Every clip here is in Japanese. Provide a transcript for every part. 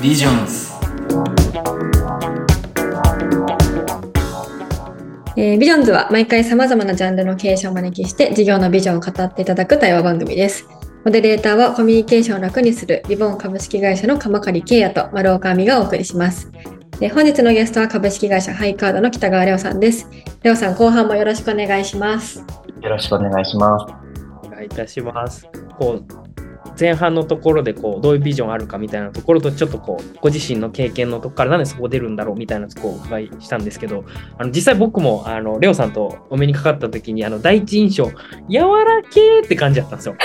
ビジョンズ。 ビジョンズは毎回様々なジャンルの経営者をお招きして事業のビジョンを語っていただく対話番組です。モデレーターはコミュニケーションを楽にするリボン株式会社の鎌狩圭也と丸岡亜美がお送りします。本日のゲストは株式会社ハイカードの北川レオさんです。レオさん、後半もよろしくお願いします。 よろしくお願いします。 お願いいたします。前半のところでどういうビジョンあるかみたいなところとちょっとご自身の経験のところからなんでそこ出るんだろうみたいなところをお伺いしたんですけど、実際僕もレオさんとお目にかかった時に第一印象柔らけーって感じだったんですよ。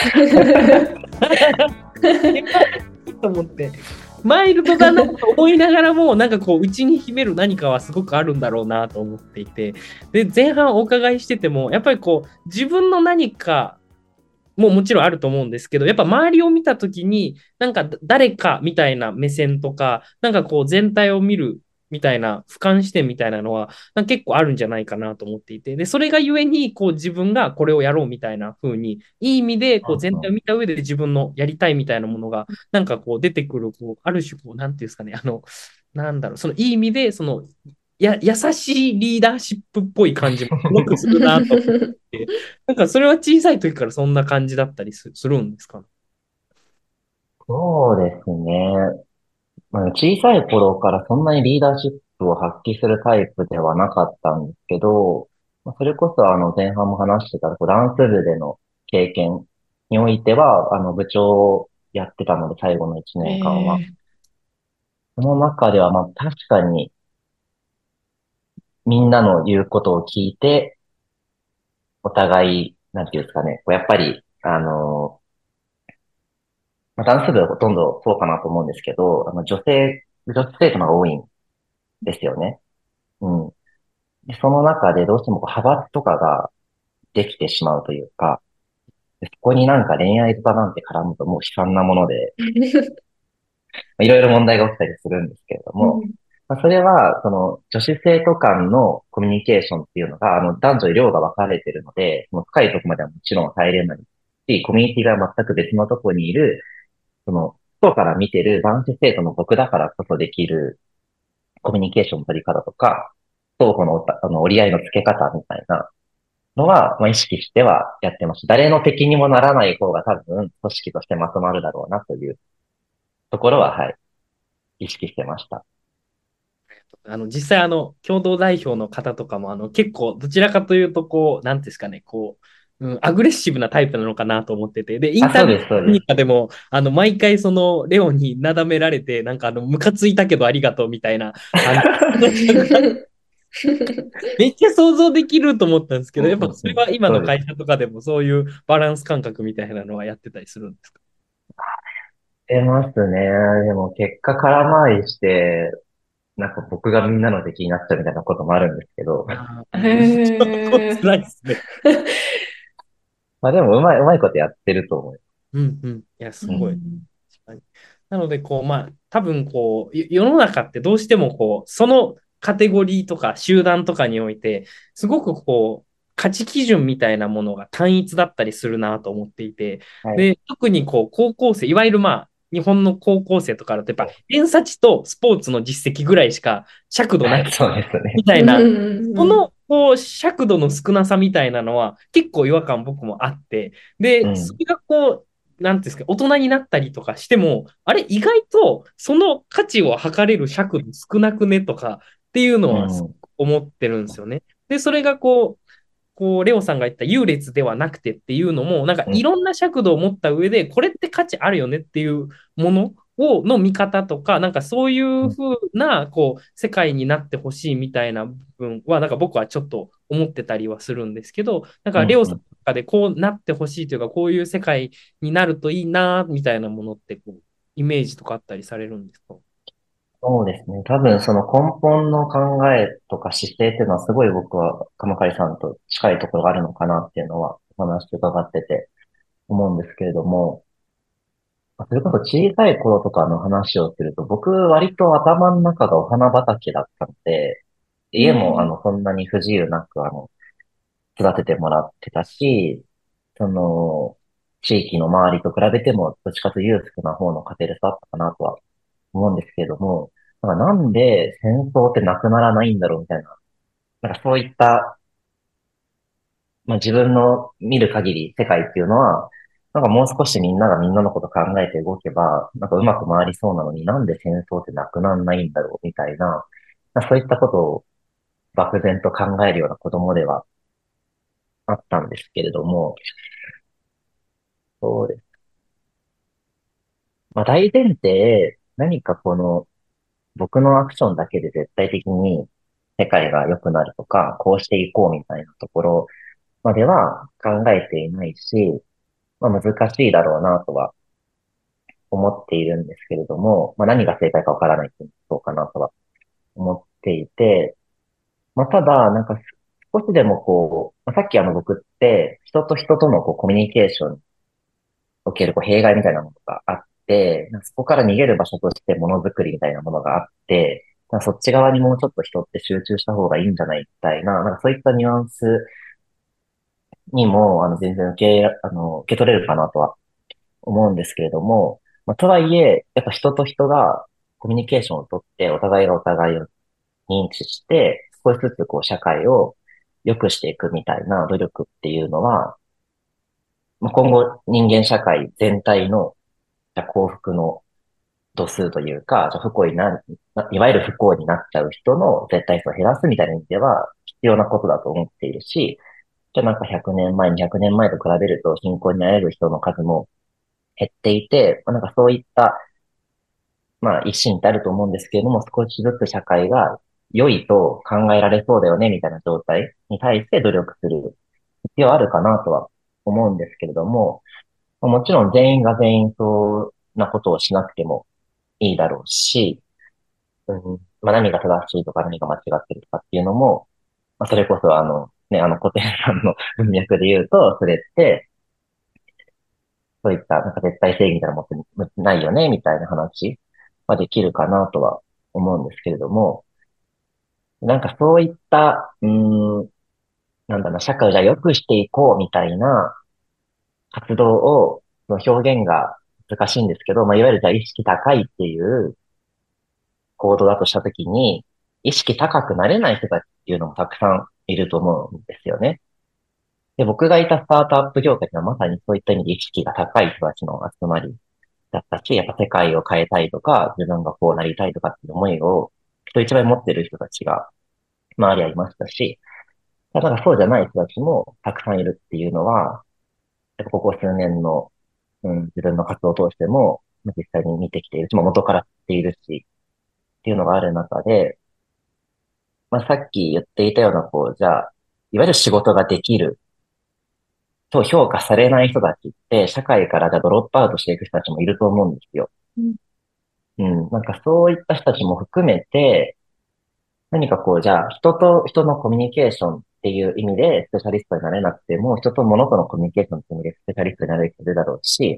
と思ってマイルドだなと思いながらも内に秘める何かはすごくあるんだろうなと思っていて、で前半お伺いしててもやっぱり自分の何かもちろんあると思うんですけど、やっぱ周りを見たときに、誰かみたいな目線とか、全体を見るみたいな、俯瞰視点みたいなのは、結構あるんじゃないかなと思っていて、で、それがゆえに、自分がこれをやろうみたいな風に、いい意味で、全体を見た上で自分のやりたいみたいなものが、出てくる、ある種、なんていうんですかね、そのいい意味で、優しいリーダーシップっぽい感じもすごくするなと思って、それは小さい時からそんな感じだったりするんですか？ そうですね。小さい頃からそんなにリーダーシップを発揮するタイプではなかったんですけど、それこそ前半も話してたダンス部での経験においては、部長をやってたので最後の1年間は。その中では確かにみんなの言うことを聞いて、お互い、なんていうんですかね、やっぱり、ダンス部はほとんどそうかなと思うんですけど、女子生徒の方が多いんですよね。うん。でその中でどうしても派閥とかができてしまうというか、でそこに恋愛とかなんて絡むともう悲惨なもので、いろいろ問題が起きたりするんですけれども、それは、その女子生徒間のコミュニケーションっていうのが、男女量が分かれてるので、その深いところまではもちろん入れないし、コミュニティが全く別のところにいる、外から見てる男子生徒の僕だからこそできるコミュニケーションの取り方とか、双方の折り合いのつけ方みたいなのは、意識してはやってます。誰の敵にもならない方が多分、組織としてまとまるだろうなというところは、はい、意識してました。 実際共同代表の方とかも結構どちらかというとなんていうんですかね、アグレッシブなタイプなのかなと思ってて、で、インタビューにかでも、毎回レオになだめられて、ムカついたけどありがとうみたいな、めっちゃ想像できると思ったんですけど、やっぱそれは今の会社とかでもそういうバランス感覚みたいなのはやってたりするんですか？ 出ますね。でも結果空回りして、僕がみんなの敵になっちゃうみたいなこともあるんですけど。 辛いですね。 でもうまいことやってると思います。 うんうん。いや、すごい。確かに。なので、多分世の中ってどうしてもそのカテゴリーとか集団とかにおいて、すごく価値基準みたいなものが単一だったりするなと思っていて、 はい。 で、特に高校生、いわゆる日本の高校生とかだとやっぱ偏差値とスポーツの実績ぐらいしか尺度ないそうですね。 みたいな、その尺度の少なさみたいなのは結構違和感僕もあって、で、それがなんていうんですか、大人になったりとかしても、あれ、意外とその価値を測れる尺度少なくねとかっていうのは思ってるんですよね。で、それがレオさんが言った優劣ではなくてっていうのも、いろんな尺度を持った上で、これって価値あるよねっていうものの見方とか、そういうふうな、世界になってほしいみたいな部分は、僕はちょっと思ってたりはするんですけど、レオさんとかでこうなってほしいというか、こういう世界になるといいな、みたいなものって、イメージとかあったりされるんですか？ そうですね。多分その根本の考えとか姿勢っていうのはすごい僕は鎌狩さんと近いところがあるのかなっていうのはお話伺ってて思うんですけれども、それこそ小さい頃とかの話をすると僕割と頭の中がお花畑だったので、家もそんなに不自由なく育ててもらってたし、その地域の周りと比べてもどっちかというと裕福な方の家庭で育ったかなとは思うんですけれども、なんで戦争ってなくならないんだろうみたいな、そういった、自分の見る限り世界っていうのは、もう少しみんながみんなのこと考えて動けば、うまく回りそうなのになんで戦争ってなくならないんだろうみたいな、そういったことを漠然と考えるような子供ではあったんですけれども、そうです。大前提、何かこの僕のアクションだけで絶対的に世界が良くなるとか、こうしていこうみたいなところまでは考えていないし、難しいだろうなとは思っているんですけれども、何が正解かわからないっていうのもそうかなとは思っていて、ただ、少しでもさっき僕って人と人とのコミュニケーションにおける弊害みたいなものがあって、そこから逃げる場所としてものづくりみたいなものがあって、そっち側にもうちょっと人って集中した方がいいんじゃないみたいな、そういったニュアンスにも、全然受け取れるかなとは思うんですけれども、とはいえ、やっぱ人と人がコミュニケーションをとって、お互いがお互いを認知して、少しずつ社会を良くしていくみたいな努力っていうのは、今後人間社会全体のじゃあ幸福の度数というか、じゃあ不幸にいわゆる不幸になっちゃう人の絶対数を減らすみたいな意味では必要なことだと思っているし、じゃあ100年前、200年前と比べると貧困になれる人の数も減っていて、そういった一進ってあると思うんですけれども、少しずつ社会が良いと考えられそうだよね、みたいな状態に対して努力する必要あるかなとは思うんですけれども、もちろん全員が全員そうなことをしなくてもいいだろうし、何が正しいとか何が間違ってるとかっていうのも、それこそ古典さんの文脈で言うと、それって、そういった絶対正義みたいなものってないよね、みたいな話はできるかなとは思うんですけれども、そういった、社会をじゃあ良くしていこうみたいな活動を、その表現が難しいんですけど、いわゆるじゃあ意識高いっていう行動だとしたときに、意識高くなれない人たちっていうのもたくさんいると思うんですよね。で、僕がいたスタートアップ業界ってのはまさにそういった意味で意識が高い人たちの集まりだったし、やっぱ世界を変えたいとか、自分がこうなりたいとかっていう思いを人一倍持ってる人たちが周りはいましたし、ただそうじゃない人たちもたくさんいるっていうのは、やっぱここ数年の、自分の活動を通しても、実際に見てきているし、元から知っているし、っていうのがある中で、さっき言っていたような、じゃあ、いわゆる仕事ができると評価されない人たちって、社会からじゃあドロップアウトしていく人たちもいると思うんですよ。 うんそういった人たちも含めて、何かじゃあ、人と人のコミュニケーションっていう意味でスペシャリストになれなくても、人と物とのコミュニケーションっていう意味でスペシャリストになれる人いるだろうし、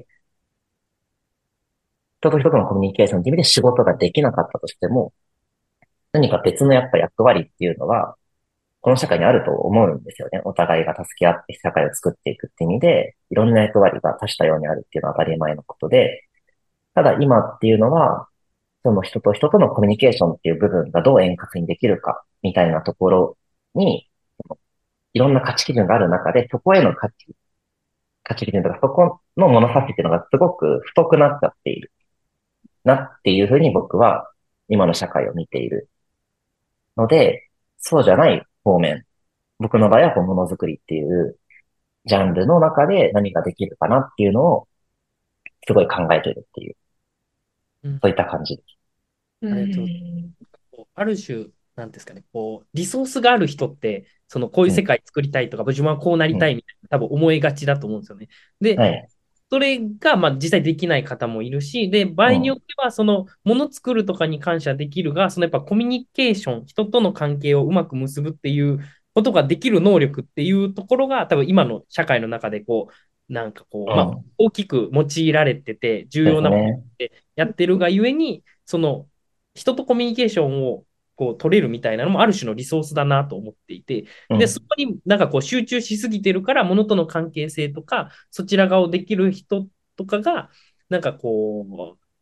人と人とのコミュニケーションっていう意味で仕事ができなかったとしても、何か別のやっぱ役割っていうのは、この社会にあると思うんですよね。お互いが助け合って社会を作っていくって意味で、いろんな役割が多種多様にあるっていうのは当たり前のことで、ただ今っていうのは、その人と人とのコミュニケーションっていう部分がどう円滑にできるか、みたいなところに、いろんな価値基準がある中で、そこへの価値基準とか、そこの物差しっていうのがすごく太くなっちゃっているなっていうふうに僕は今の社会を見ているので、そうじゃない方面、僕の場合はものづくりっていうジャンルの中で何ができるかなっていうのをすごい考えているっていう、 うん、 そういった感じです。 うありがとうございんます。ある種、なんですかね、リソースがある人って、こういううん、 世界作りたいとか、自分はこうなりうん、 たいみたいな、多分思いがちだと思うんですよね。で、 はい、 それが、実際できない方もいるし、で、場うん、 合によっては、もの作るとかに関してはできるが、やっぱコミュニケーション、人との関係をうまく結ぶっていうことができる能力っていうところが、多分今の社会の中で、 うん、 大きく用いられてて、重で要なものっすね。 てやってるがゆえに、人とコミュニケーションを取れるみたいなのもある種のリソースだなと思っていて、で、そうん、 こに集中しすぎてるから、物との関係性とか、そちら側をできる人とかが、なんかこ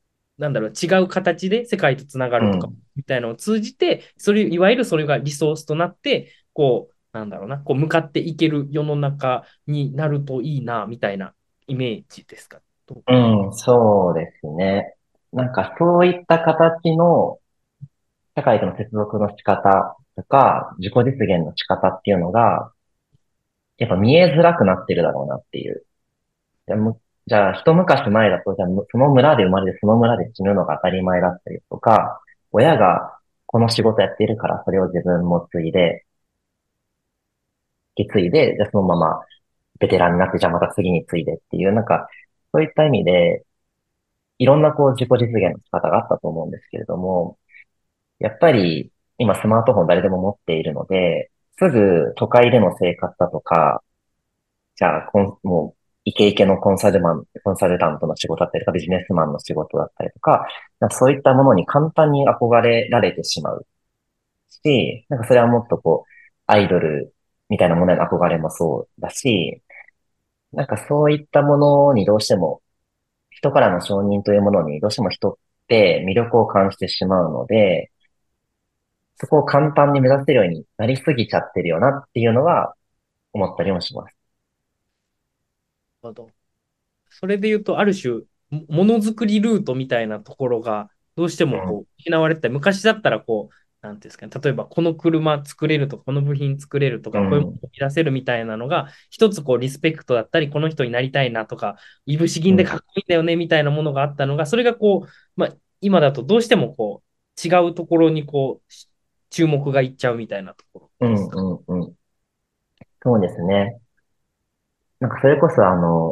なんだろう、違う形で世界とつながるとか、 うん。 みたいなのを通じて、いわゆるそれがリソースとなって、こう、なんだろうな、こう向かっていける世の中になるといいな、みたいなイメージですか？ うん、そうですね。なんかそういった形の社会との接続の仕方とか、自己実現の仕方っていうのが、やっぱ見えづらくなってるだろうなっていう。じゃあ、じゃあ一昔前だと、じゃあその村で生まれてその村で死ぬのが当たり前だったりとか、親がこの仕事やっているからそれを自分も継いで、引き継いで、じゃあそのままベテランになって、じゃあまた次に継いでっていう、なんか、そういった意味で、いろんなこう自己実現の仕方があったと思うんですけれども、やっぱり今スマートフォン誰でも持っているので、すぐ都会での生活だとか、じゃあもうイケイケのコンサルタントの仕事だったりとか、ビジネスマンの仕事だったりとか、なんかそういったものに簡単に憧れられてしまうし、なんかそれはもっとこう、アイドルみたいなものへの憧れもそうだし、なんかそういったものにどうしても、人からの承認というものにどうしても人って魅力を感じてしまうので、そこを簡単に目指せるようになりすぎちゃってるよなっていうのは思ったりもします。 ほど。それで言うと、ある種、ものづくりルートみたいなところが、どうしてうん、 もこう失われてた。昔だったら、こう、なんていうんですかね、例えば、この車作れるとか、この部品作れるとか、こういうもうん、 のを生み出せるみたいなのが、一つこうリスペクトだったり、この人になりたいなとか、いぶし銀でうん、 かっこいいんだよねみたいなものがあったのが、それがこう、今だとどうしてもこう、違うところにこう、注目がいっちゃうみたいなところうん、 ですか？ うん、うん。そうですね。なんかそれこそ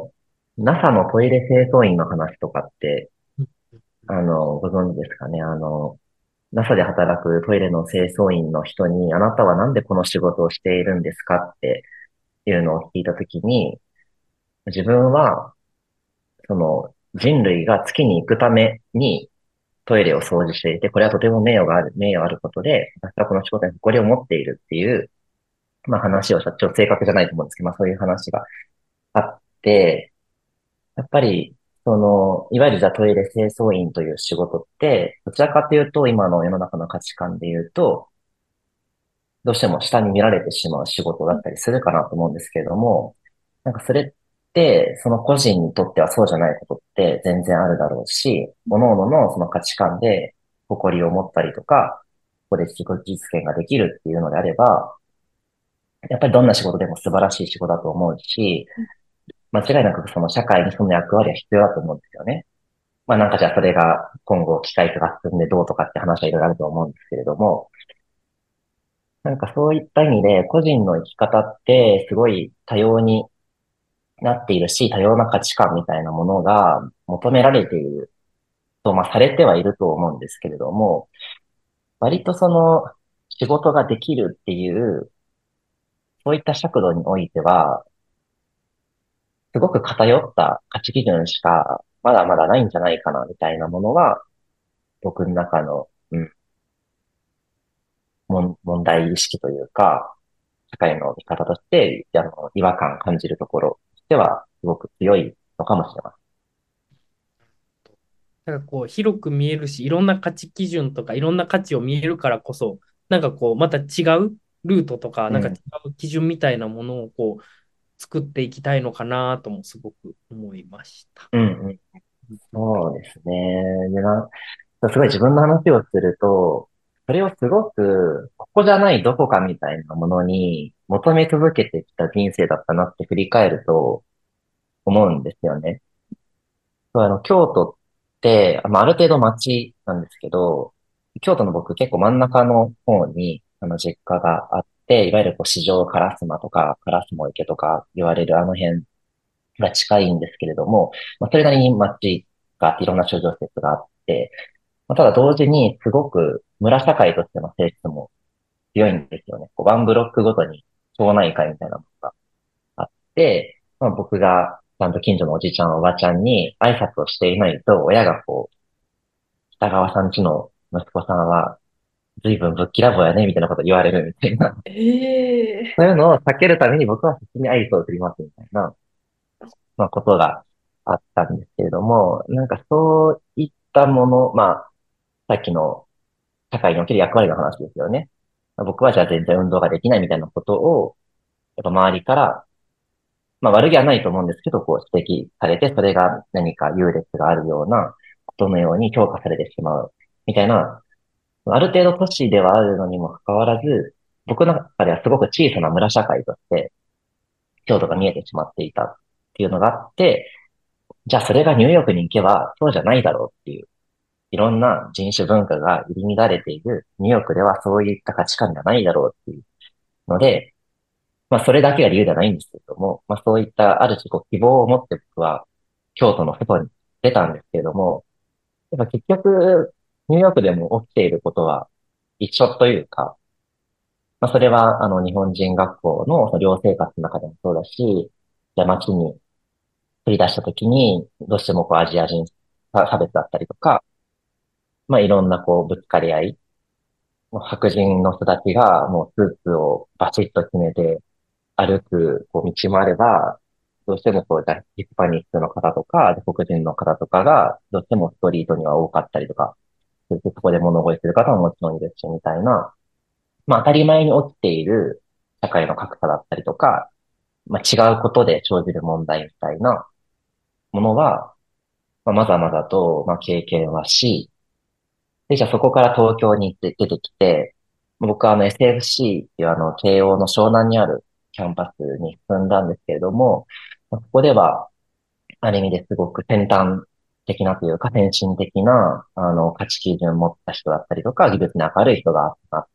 NASA のトイレ清掃員の話とかって、 うんご存知ですかね。NASA で働くトイレの清掃員の人に、あなたはなんでこの仕事をしているんですかっていうのを聞いたときに、自分は、その人類が月に行くためにトイレを掃除していて、これはとても名誉あることで、私はこの仕事に誇りを持っているっていう、まあ話をした。ちょっと正確じゃないと思うんですけど、まあそういう話があって、やっぱり、いわゆるじゃあトイレ清掃員という仕事って、どちらかというと、今の世の中の価値観で言うと、どうしても下に見られてしまう仕事だったりするかなと思うんですけれども、なんかそれって、その個人にとってはそうじゃないことって全然あるだろうし、各々のその価値観で誇りを持ったりとか、ここで自己実現ができるっていうのであれば、やっぱりどんな仕事でも素晴らしい仕事だと思うし、間違いなくその社会にその役割は必要だと思うんですよね。まあなんかじゃあそれが今後機械が進んでどうとかって話はいろいろあると思うんですけれども、なんかそういった意味で個人の生き方ってすごい多様になっているし、多様な価値観みたいなものが求められていると、まあされてはいると思うんですけれども、割とその仕事ができるっていう、そういった尺度においては、すごく偏った価値基準しかまだまだないんじゃないかなみたいなものは、僕の中の、問題意識というか、社会の見方として、違和感感じるところとしては、すごく強いのかもしれまなんかこう広く見えるし、いろんな価値基準とかいろんな価値を見えるからこそ、なんかこうまた違うルートとか、 せん。 なんか違う基準みたいなものをこう作っていきたいのかなともすごく思いました。 うん、うん、うん。そうですね。すごい自分の話をすると、それをすごく、ここじゃないどこかみたいなものに求め続けてきた人生だったなって振り返ると思うんですよね。京都って、まあ、ある程度街なんですけど、京都の僕結構真ん中の方に、実家があって、いわゆるこう市場烏丸とか、烏丸池とか言われるあの辺が近いんですけれども、まあ、それなりに街があっていろんな商業施設があって、まあ、ただ同時にすごく村社会としての性質も強いんですよね。こうワンブロックごとに町内会みたいなものがあって、まあ、僕がちゃんと近所のおじちゃんおばちゃんに挨拶をしていないと、親がこう、北川さんちの息子さんは随分ぶっきらぼうやね、みたいなこと言われるみたいな。 ええそういうのを避けるために僕は先に愛想を振りますみたいな、まあ、ことがあったんですけれども、なんかそういっったもの、まあ、さっきの社会における役割の話ですよね。僕はじゃあ全然運動ができないみたいなことを、やっぱ周りから、まあ悪気はないと思うんですけど、こう指摘されて、それが何か優劣があるようなことのように評価されてしまう、みたいな、ある程度都市ではあるのにもかかわらず、僕の中ではすごく小さな村社会として、京都が見えてしまっていたっていうのがあって、じゃあそれがニューヨークに行けばそうじゃないだろうっていう、いろんな人種文化が入り乱れているニューヨークではそういった価値観がないだろうっていうので、まあそれだけが理由ではないんですけれども、まあそういったある種こう希望を持って僕は京都の外に出たんですけれども、やっぱ結局ニューヨークでも起きていることは一緒というか、まあそれは日本人学校のその寮生活の中でもそうだし、じゃあ街に繰り出した時にどうしてもこうアジア人差別だったりとか、まあいろんなこうぶつかり合い、もう白人の人たちがもうスーツをバチッと決めて歩くこう道もあれば、どうしてもこう、ヒスパニックの方とか、黒人の方とかが、どうしてもストリートには多かったりとか、そこで物乞いする方ももちろんいるし、みたいな、まあ当たり前に起きている社会の格差だったりとか、まあ違うことで生じる問題みたいなものは、まあ、まざまざと、まあ、経験はし、で、じゃあそこから東京に行って出てきて、僕はSFC っていう慶応の湘南にあるキャンパスに進んだんですけれども、まあここでは、ある意味ですごく先端的なというか、先進的な、価値基準を持った人だったりとか、技術に明るい人が集まって、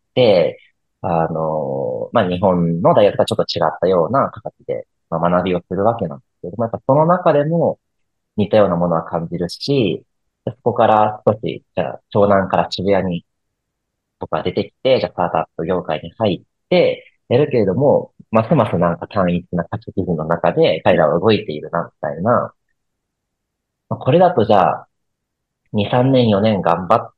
まあ、日本の大学とはちょっと違ったような形で、まあ、学びをするわけなんですけれども、やっぱその中でも似たようなものは感じるし、そこから少し、じゃあ、湘南から渋谷に僕は出てきて、じゃあ、スタートアップ業界に入って、やるけれども、ますますなんか単一な価値基準の中で彼らは動いているな、みたいな、まあこれだとじゃあ、2、3年、4年頑張って、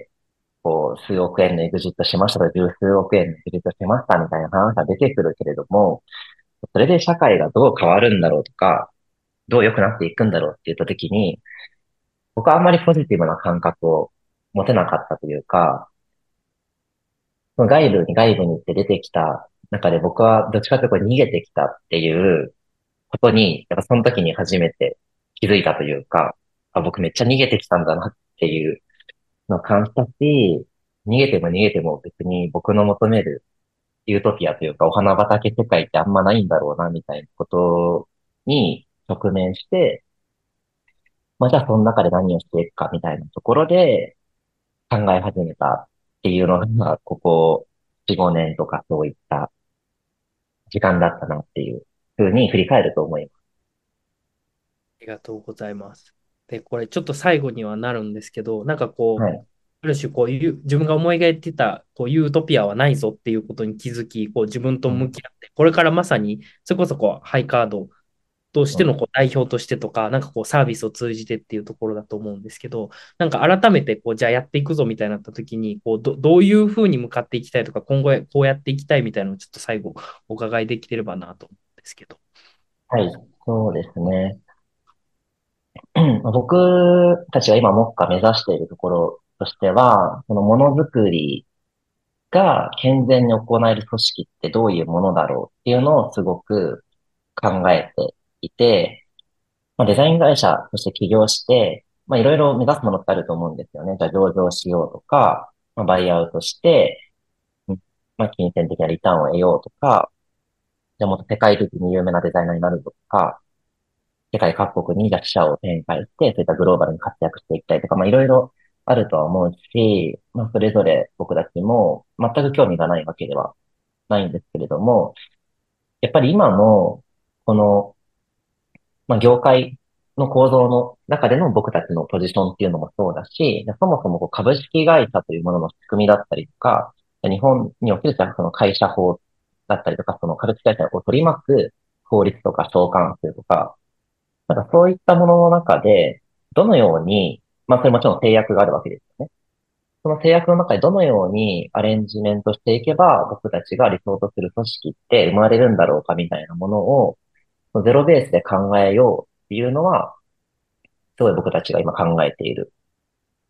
こう、数億円のエグジットしましたとか、十数億円のエグジットしましたみたいな話が出てくるけれども、それで社会がどう変わるんだろうとか、どう良くなっていくんだろうって言ったときに、僕はあんまりポジティブな感覚を持てなかったというか、その外部に行って出てきた中で僕はどっちかというとこう逃げてきたっていうことに、やっぱその時に初めて気づいたというか、あ、僕めっちゃ逃げてきたんだなっていうのを感じたし、逃げても逃げても別に僕の求めるユートピアというかお花畑世界ってあんまないんだろうなみたいなことに直面して、まあじゃあその中で何をしていくかみたいなところで考え始めたっていうのが、ここ4、5年とかそういった時間だったなっていうふうに振り返ると思いまりがとうございます。で、これちょっと最後にはなるんですけど、なんかす。 こう、 はい。 ある種こういう自分が思い描いてたこうユートピアはないぞっていうことに気づき、こう自分とうん、 向き合って、これからまさにそれこそこうハイカードとしうん。 てのこう代表としてとか、なんかこうサービスを通じてっていうところだと思うんですけど、なんか改めてこうじゃあやっていくぞみたいになった時に、こうどういうふうに向かっていきたいとか、今後こうやっていきたいみたいなのをちょっと最後お伺いできてればなと思うんですけど。 はい。そうですね。まあ僕たちが今目下目指しているところとしては、そのものづくりが健全に行える組織ってどういうものだろうっていうのをすごく考えていて、まあ、デザイン会社として起業して、まあ、いろいろ目指すものってあると思うんですよね。じゃあ上場しようとか、まあ、バイアウトして、うんまあ、金銭的なリターンを得ようとか、じゃあもっと世界的に有名なデザイナーになるとか、世界各国にじゃあ支社を展開して、そういったグローバルに活躍していきたいとか、まあいろいろあるとは思うし、まあそれぞれ僕たちも全く興味がないわけではないんですけれども、やっぱり今の、この、まあ業界の構造の中での僕たちのポジションっていうのもそうだし、そもそもこう株式会社というものの仕組みだったりとか、日本におけるその会社法だったりとか、その株式会社を取り巻く法律とか相関数とか、なんかそういったものの中で、どのように、まあそれもちろん制約があるわけですよね。その制約の中でどのようにアレンジメントしていけば僕たちが理想とする組織って生まれるんだろうかみたいなものをゼロベースで考えようっていうのは、すごい僕たちが今考えている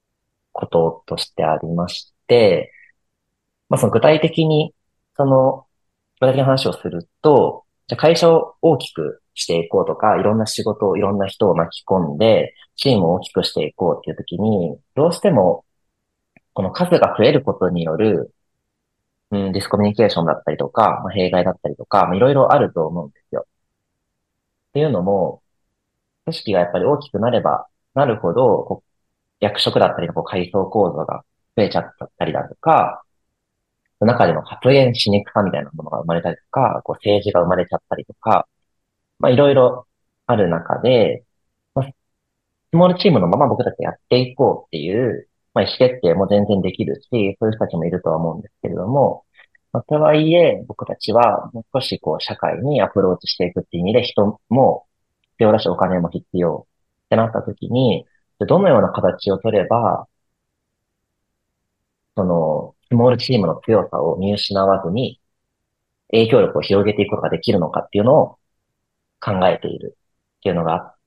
こととしてありまして、その具体的に、具体的な話をすると、じゃあ会社を大きくしていこうとか、いろんな仕事を、いろんな人を巻き込んで、チームを大きくしていこうっていう時に、どうしても、この数が増えることによる、ディスコミュニケーションだったりとか、弊害だったりとか、いろいろあると思うんですよ。っていうのも、組織がやっぱり大きくなればなるほど、役職だったりの階層構造が増えちゃったりだとか、中での発言しにくさみたいなものが生まれたりとか、政治が生まれちゃったりとか、いろいろある中で、スモールチームのまま僕たちやっていこうっていう、意思決定も全然できるし、そういう人たちもいるとは思うんですけれども、とはいえ、僕たちはもう少し社会にアプローチしていくっていう意味で人も必要だしお金も必要ってなった時に、どのような形を取れば、スモールチームの強さを見失わずに影響力を広げていくことができるのかっていうのを考えているっていうのがあって、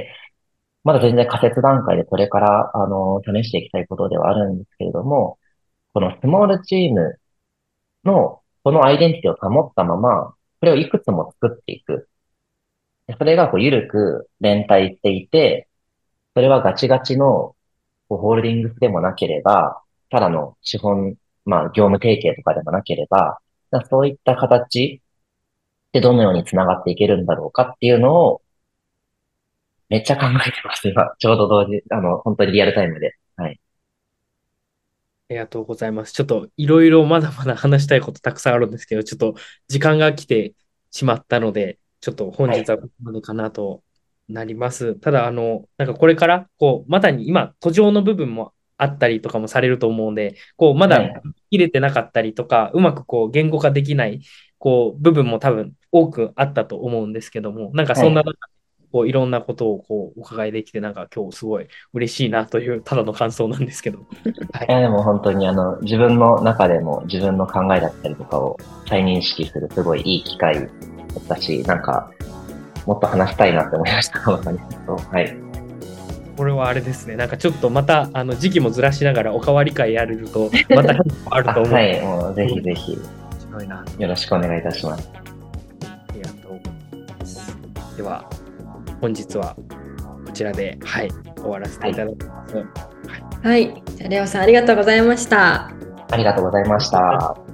まだ全然仮説段階でこれから、試していきたいことではあるんですけれども、このスモールチームの、このアイデンティティを保ったまま、これをいくつも作っていく。それが緩く連帯していて、それはガチガチのホールディングスでもなければ、ただの資本、業務提携とかでもなければ、そういった形でどのようにつながっていけるんだろうかっていうのを、めっちゃ考えてます、今。ちょうど同時、本当にリアルタイムで。はい。 ありがとうございます。ちょっといろいろまだまだ話したいことたくさんあるんですけど、ちょっと時間が来てしまったので、ちょっと本はい。 日はここまでかなとなります。ただ、なんかこれから、まさに今、途上の部分もあったりとかもされると思うんで、まだはい。 入れてなかったりとか、うまく言語化できない、部分も多分多くあったと思うんですけども、なんかはい。 そんな中で、いろんなことをお伺いできて、なんか今日すごい嬉しいなという、ただの感想なんですけど。はい。 でも本当に自分の中でも自分の考えだったりとかを再認識するすごいいい機会だったし、なんか、もっと話したいなって思いました。まさにはい。 これはあれですね。なんかちょっとまた、時期もずらしながらおかわり会やれると、またあると思う。 はい。もうぜひぜひ、 面白いな。 よろしくお願いいたします。 ありがとうございます。では、本日はこちらで、はい、終わらせていただきます。はい。 はい。じゃあ、レオさんありがとうございました。 ありがとうございました。